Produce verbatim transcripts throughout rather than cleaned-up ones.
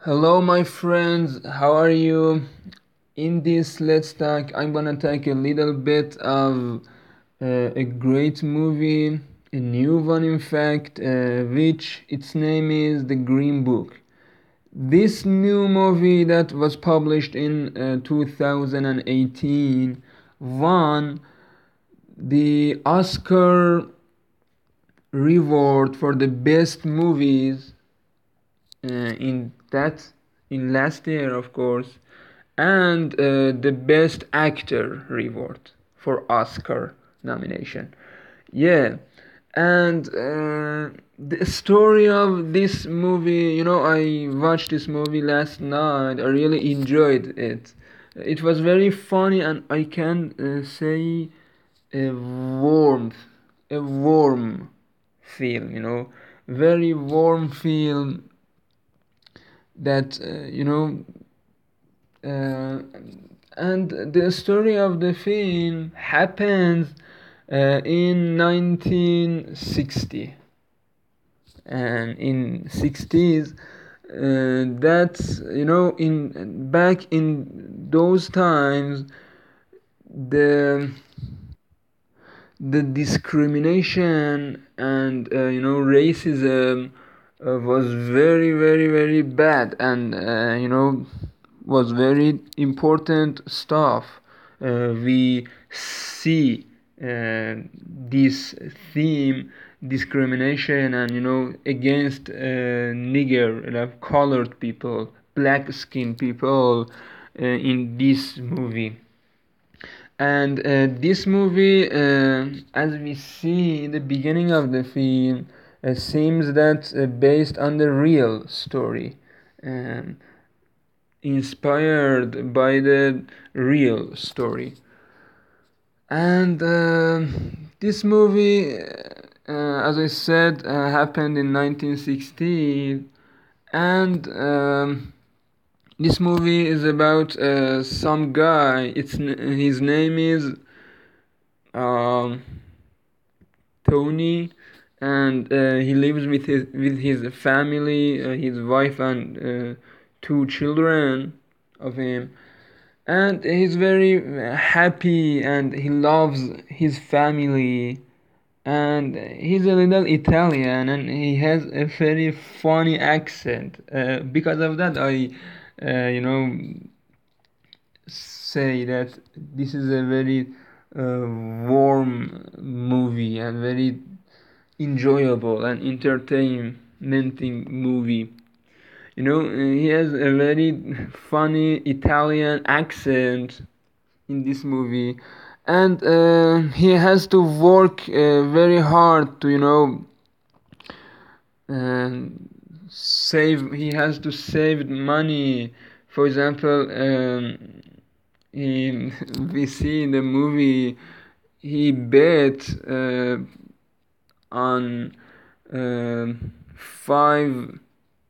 Hello, my friends. How are you? In this Let's Talk, I'm gonna talk a little bit of uh, a great movie, a new one, in fact, uh, which its name is The Green Book. This new movie that was published in uh, two thousand eighteen won the Oscar reward for the best movies uh, in that in last year, of course, and uh, the best actor reward for Oscar nomination. Yeah, and uh, the story of this movie, you know, I watched this movie last night. I really enjoyed it. It was very funny, and I can uh, say a warmth, a warm feel, you know, very warm feel that uh, you know uh, and the story of the film happens uh, in nineteen sixty, and in sixties, uh, that's you know in back in those times, the the discrimination and uh, you know racism uh, was very very very bad, and uh, you know was very important stuff. Uh, we see uh, this theme, discrimination, and you know against uh, nigger, like colored people, black skinned people, uh, in this movie. And uh, this movie, uh, as we see in the beginning of the film, uh, seems that uh, based on the real story, um, inspired by the real story. And uh, this movie, uh, as I said, uh, happened in nineteen sixty, and um, this movie is about uh, some guy. It's his name is um, Tony, and uh, he lives with his with his family, uh, his wife and uh, two children of him, and he's very happy and he loves his family, and he's a little Italian and he has a very funny accent. Uh, because of that, I, uh, you know, say that this is a very uh, warm movie and very enjoyable and entertaining movie. You know, uh, he has a very funny Italian accent in this movie, and uh, he has to work uh, very hard to, you know, um, save. He has to save money. For example, um, he, we see in the movie he bet uh, on uh, five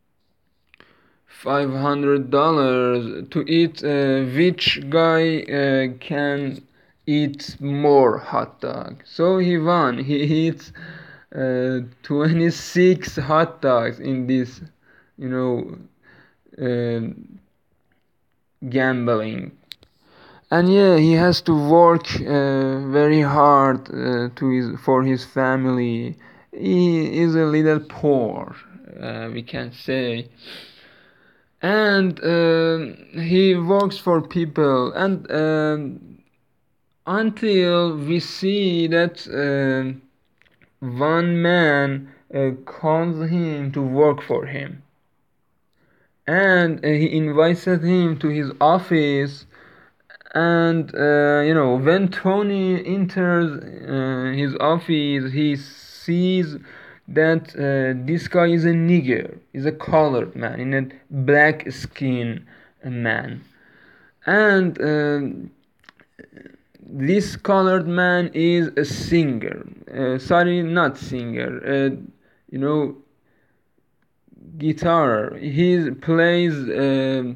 five hundred dollars to eat uh, which guy uh, can eat more hot dog. So he won. He eats uh, twenty-six hot dogs in this, you know, uh, gambling. And yeah, he has to work uh, very hard uh, to his for his family. He is a little poor, uh, we can say, and um he works for people, and um, until we see that um one man uh, calls him to work for him, and uh, he invited him to his office, and uh, you know when Tony enters uh, his office, he sees that uh, this guy is a nigger, is a colored man, in a black skin man, and um, this colored man is a singer. Uh, sorry, not singer. Uh, you know, guitar. He plays uh,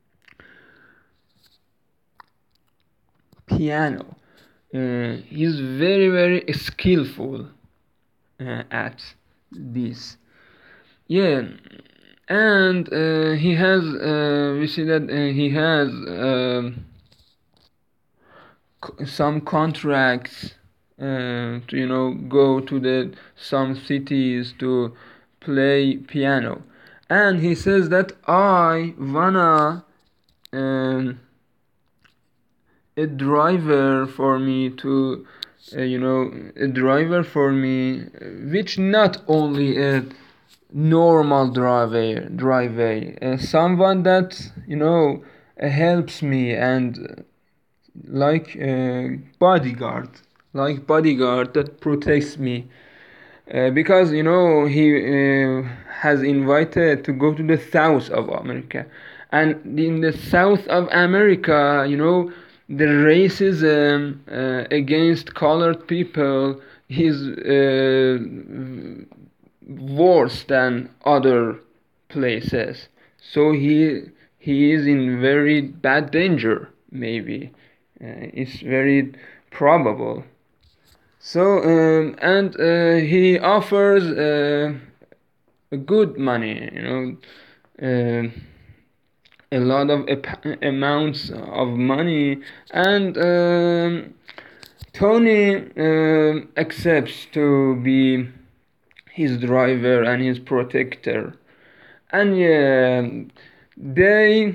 piano. Uh, he's very very skillful uh, at this. Yeah, and uh, he has uh, we see that uh, he has um c- some contracts uh, to, you know, go to the some cities to play piano, and he says that I wanna um, a driver for me to uh, you know a driver for me, uh, which not only a normal driver driver uh, someone that, you know, uh, helps me, and uh, like uh, bodyguard like bodyguard that protects me, uh, because, you know, he uh, has invited to go to the south of America, and in the south of America, you know, the racism uh, against colored people is uh, worse than other places. So he he is in very bad danger, maybe. Uh, it's very probable. So um, and uh, he offers uh, a good money, you know, uh, a lot of ap- amounts of money, and um, Tony um accepts to be his driver and his protector, and yeah, they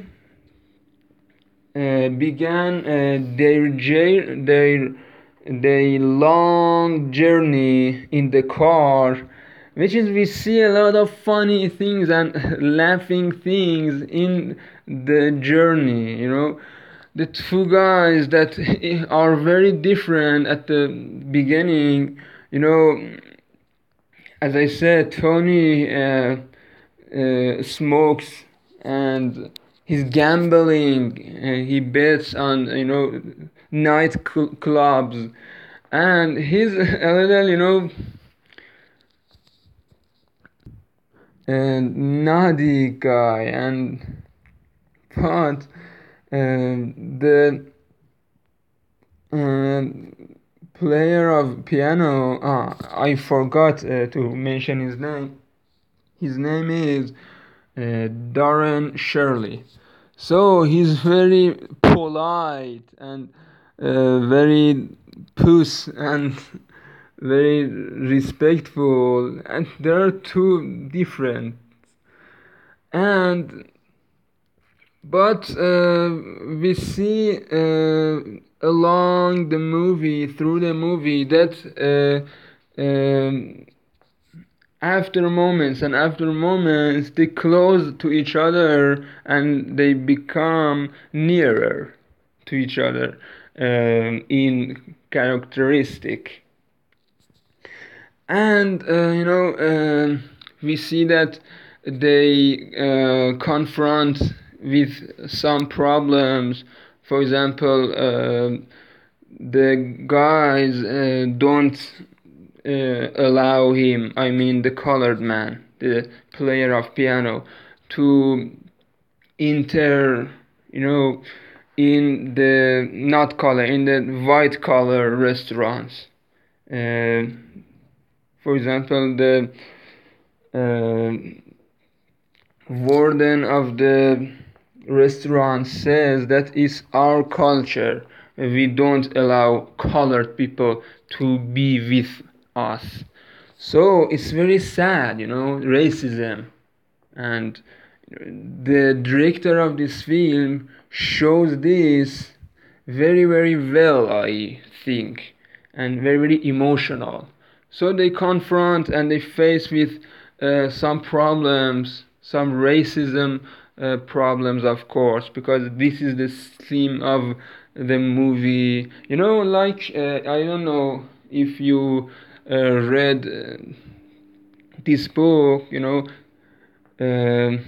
uh, began uh, their their their long journey in the car, which is we see a lot of funny things and laughing things in the journey. You know, the two guys that are very different at the beginning. You know, as I said, Tony uh, uh, smokes, and he's gambling. Uh, he bets on, you know, night cl- clubs, and he's a little, you know, and naughty guy. And but um, the um, player of piano, ah, I forgot uh, to mention his name. His name is uh, Darren Shirley. So he's very polite and uh, very puss and very respectful, and there are two different. And but uh, we see uh, along the movie, through the movie, that uh, um, after moments and after moments they close to each other and they become nearer to each other um, in characteristic. And uh, you know um, we see that they uh, confront with some problems. For example, uh, the guys uh, don't uh, allow him, I mean the colored man, the player of piano, to enter, you know, in the not color, in the white collar restaurants. Uh, for example, the uh, warden of the restaurant says that it's our culture. We don't allow colored people to be with us. So it's very sad, you know, racism. And the director of this film shows this very, very well, I think, and very, very emotional. So they confront and they face with uh, some problems, some racism uh, problems, of course, because this is the theme of the movie. You know, like uh, I don't know if you uh, read uh, this book. You know, um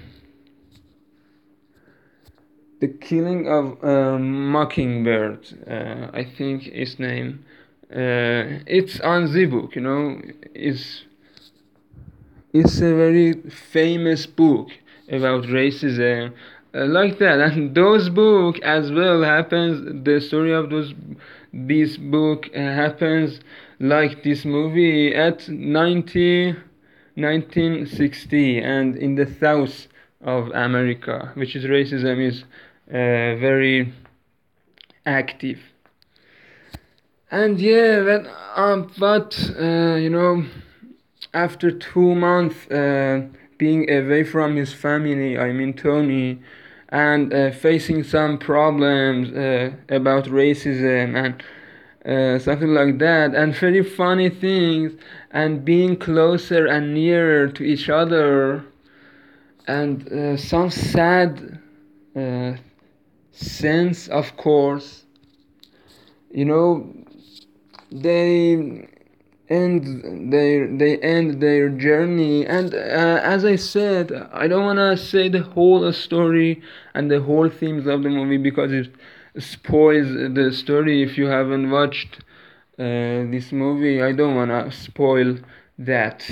The Killing of a Mockingbird, uh, I think his name. Uh, it's on the book, you know. It's it's a very famous book about racism, uh, like that. And those book as well happens. The story of those this book uh, happens like this movie at ninety, nineteen sixty, and in the south of America, which is racism is uh, very active. And yeah, but, um, but uh, you know, after two months uh, being away from his family, I mean Tony, and uh, facing some problems uh, about racism and uh, something like that, and very funny things, and being closer and nearer to each other, and uh, some sad uh, sense, of course, you know, they end their they end their journey. And uh, as I said, I don't want to say the whole story and the whole themes of the movie because it spoils the story if you haven't watched uh, this movie. I don't want to spoil that.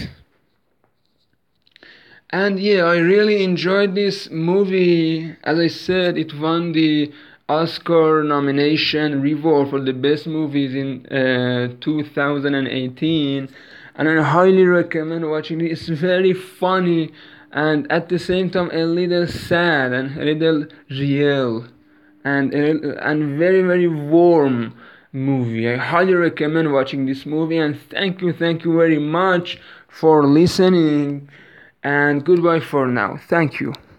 And yeah, I really enjoyed this movie. As I said, it won the Oscar nomination reward for the best movies in uh, two thousand eighteen. And I highly recommend watching it. It's very funny and at the same time a little sad and a little real and a, and very very warm movie. I highly recommend watching this movie, and thank you, thank you very much for listening, and goodbye for now. Thank you.